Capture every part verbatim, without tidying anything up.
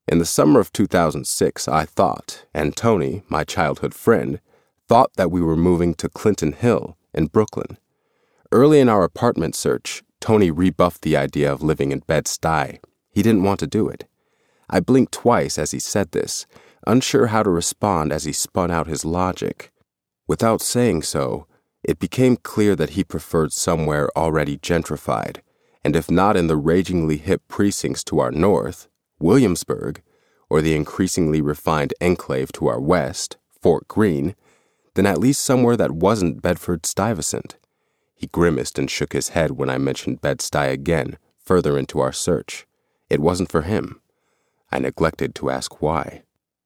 In the summer of two thousand six, I thought, and Tony, my childhood friend, thought that we were moving to Clinton Hill in Brooklyn. Early in our apartment search, Tony rebuffed the idea of living in Bed-Stuy. He didn't want to do it. I blinked twice as he said this, unsure how to respond as he spun out his logic. Without saying so, it became clear that he preferred somewhere already gentrified, and if not in the ragingly hip precincts to our north, Williamsburg, or the increasingly refined enclave to our west, Fort Greene, then at least somewhere that wasn't Bedford-Stuyvesant. He grimaced and shook his head when I mentioned Bed-Stuy again, further into our search. It wasn't for him. I neglected to ask why.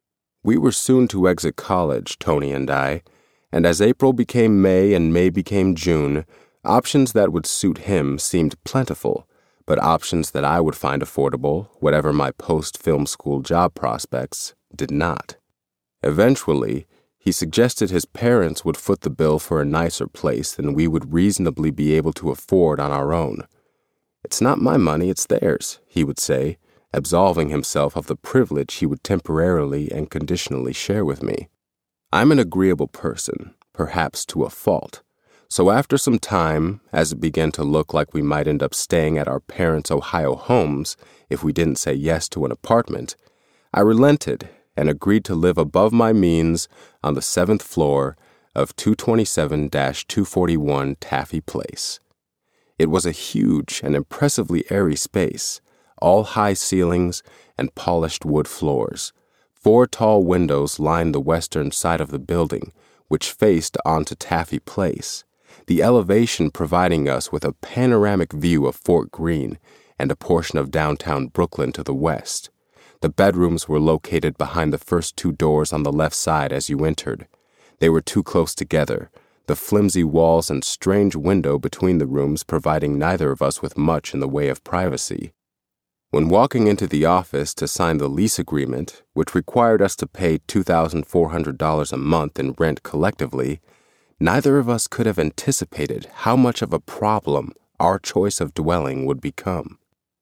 We were soon to exit college, Tony and I, and as April became May and May became June, options that would suit him seemed plentiful, but options that I would find affordable, whatever my post-film school job prospects, did not. Eventually, he suggested his parents would foot the bill for a nicer place than we would reasonably be able to afford on our own. "It's not my money, it's theirs," he would say, absolving himself of the privilege he would temporarily and conditionally share with me. I'm an agreeable person, perhaps to a fault. So after some time, as it began to look like we might end up staying at our parents' Ohio homes if we didn't say yes to an apartment, I relented and agreed to live above my means on the seventh floor of two twenty-seven dash two forty-one Taffy Place. It was a huge and impressively airy space, all high ceilings and polished wood floors. Four tall windows lined the western side of the building, which faced onto Taffy Place, the elevation providing us with a panoramic view of Fort Greene and a portion of downtown Brooklyn to the west. The bedrooms were located behind the first two doors on the left side as you entered. They were too close together, the flimsy walls and strange window between the rooms providing neither of us with much in the way of privacy. When walking into the office to sign the lease agreement, which required us to pay two thousand four hundred dollars a month in rent collectively, neither of us could have anticipated how much of a problem our choice of dwelling would become.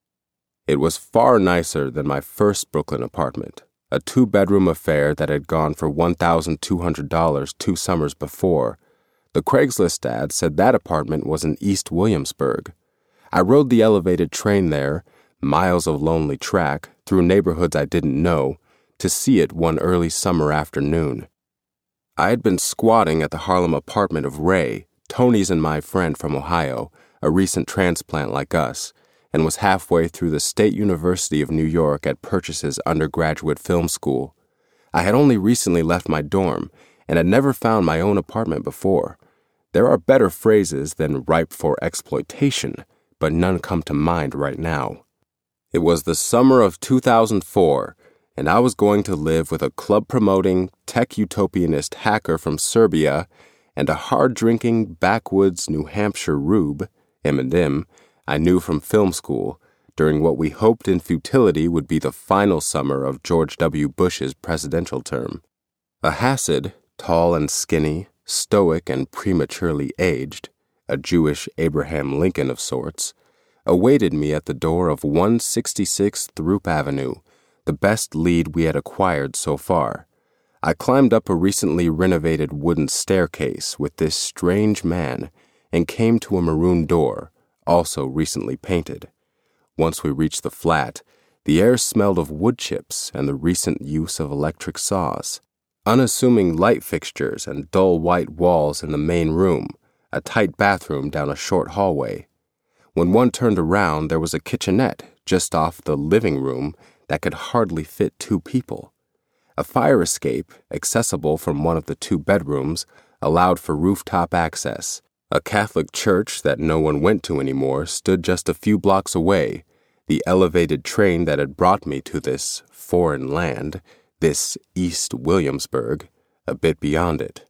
It was far nicer than my first Brooklyn apartment, a two-bedroom affair that had gone for one thousand two hundred dollars two summers before. The Craigslist ad said that apartment was in East Williamsburg. I rode the elevated train there, miles of lonely track, through neighborhoods I didn't know, to see it one early summer afternoon. I had been squatting at the Harlem apartment of Ray, Tony's and my friend from Ohio, a recent transplant like us, and was halfway through the State University of New York at Purchase's undergraduate film school. I had only recently left my dorm and had never found my own apartment before. There are better phrases than ripe for exploitation, but none come to mind right now. It was the summer of two thousand four, and I was going to live with a club-promoting, tech-utopianist hacker from Serbia and a hard-drinking, backwoods New Hampshire rube, M and M, I knew from film school, during what we hoped in futility would be the final summer of George W. Bush's presidential term. A Hasid, tall and skinny, stoic and prematurely aged, a Jewish Abraham Lincoln of sorts, awaited me at the door of one sixty-six Throop Avenue, the best lead we had acquired so far. I climbed up a recently renovated wooden staircase with this strange man and came to a maroon door, also recently painted. Once we reached the flat, the air smelled of wood chips and the recent use of electric saws. Unassuming light fixtures and dull white walls in the main room, a tight bathroom down a short hallway. When one turned around, there was a kitchenette just off the living room that could hardly fit two people. A fire escape, accessible from one of the two bedrooms, allowed for rooftop access. A Catholic church that no one went to anymore stood just a few blocks away. The elevated train that had brought me to this foreign land, this East Williamsburg, a bit beyond it.